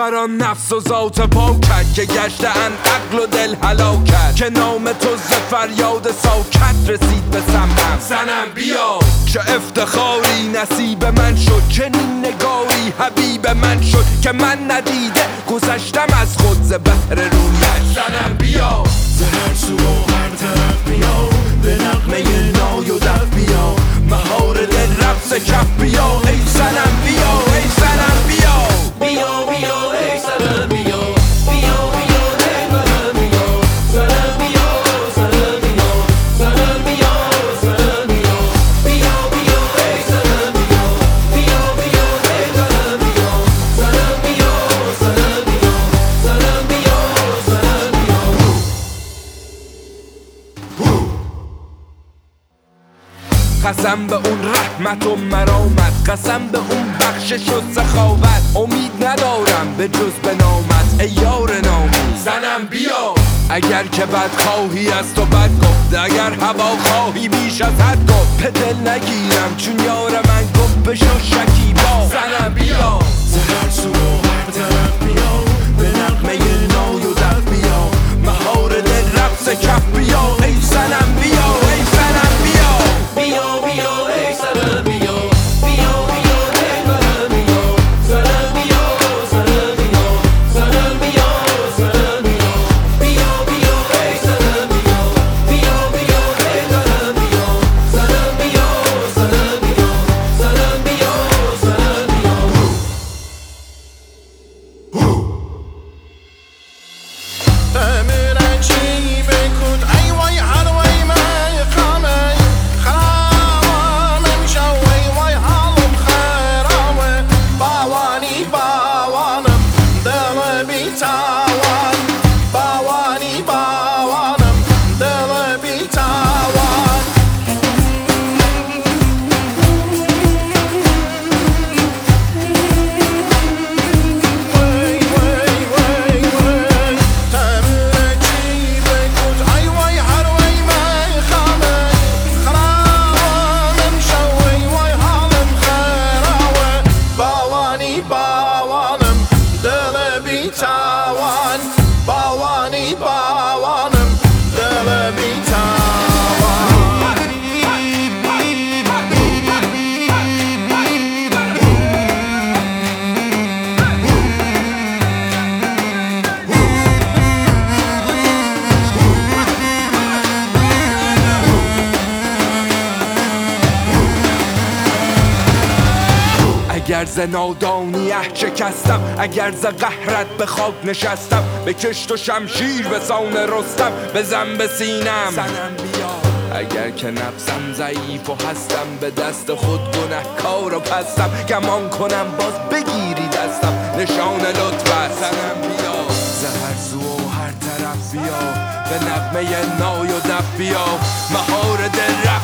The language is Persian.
برا نفس و ذات پاکت که گشته‌اند عقل و دل هلاکت که نام تو ز فریاد ساکت رسید به سمعم. صنم بیا چه افتخاری نصیب من شد، چنین نگاری حبیب من شد که من ندیده گذشتم از خود ز بحر رویت. صنم بیا ز هر سو و هر طرف بیا، به نغمه نای و دف بیا، مهار دل رقص کف بیا. ای صنم بیا، ای صنم بیا، بیا بیا ای صنم بیا، بیا بیا ای صنم بیا، صنم بیا، صنم بیا، صنم بیا، صنم بیا، بیا بیا ای صنم بیا، بیا بیا ای صنم بیا، صنم بیا، صنم بیا، صنم بیا، صنم بیا. قسم به اون رحمت و مرامت، قسم به اون بخشش و سخاوت، امید ندارم به جز به نامت ای یار نامی. صنم بیا اگر که بد خواهی از تو بد گفت، اگر هوا خواهی بیش از حد گفت، به دل نگیرم چون یار من گفت بشو شکیبا. صنم بیا ز هر سو و هر طرف بیا، به نغمه نای و دف بیا، مهار دل رقص کف بیا. ای صنم بیا، ای صنم بیا، بیا بیا ای صنم بیا، بیا بیا ای صنم بیا، صنم بیا، صنم بیا، صنم بیا، صنم بیا، بیا بیا ای صنم بیا، بیا بیا ای صنم بیا، صنم بیا، صنم بیا، صنم بیا، صنم بیا. تمرنشی بکن ای وای هر وای من خامه خرام نمیشه وای وای حالم خرامه باوانی باوانم دل بیتوان باوانی باوانم دل بیتوان. وای وای وای وای تمرنشی بکن ای وای هر وای من خامه خرام نمیشه وای وای حالم خرامه باوانی باوانم دل بیتوان باوانی باوانم دل بیتوان. اگر ز نادانی شکستم، اگر ز قهرت به خاک نشستم، به کشت و شمشیر به سان رستم بزن به سینم. صنم بیا اگر که نفسم ضعیف و هستم، به دست خود گنهکار و پستم، گمان کنم باز بگیری دستم نشان لطفت. صنم بیا ز هر سو و هر طرف بیا، به نغمه نای و دف بیا، مهار دل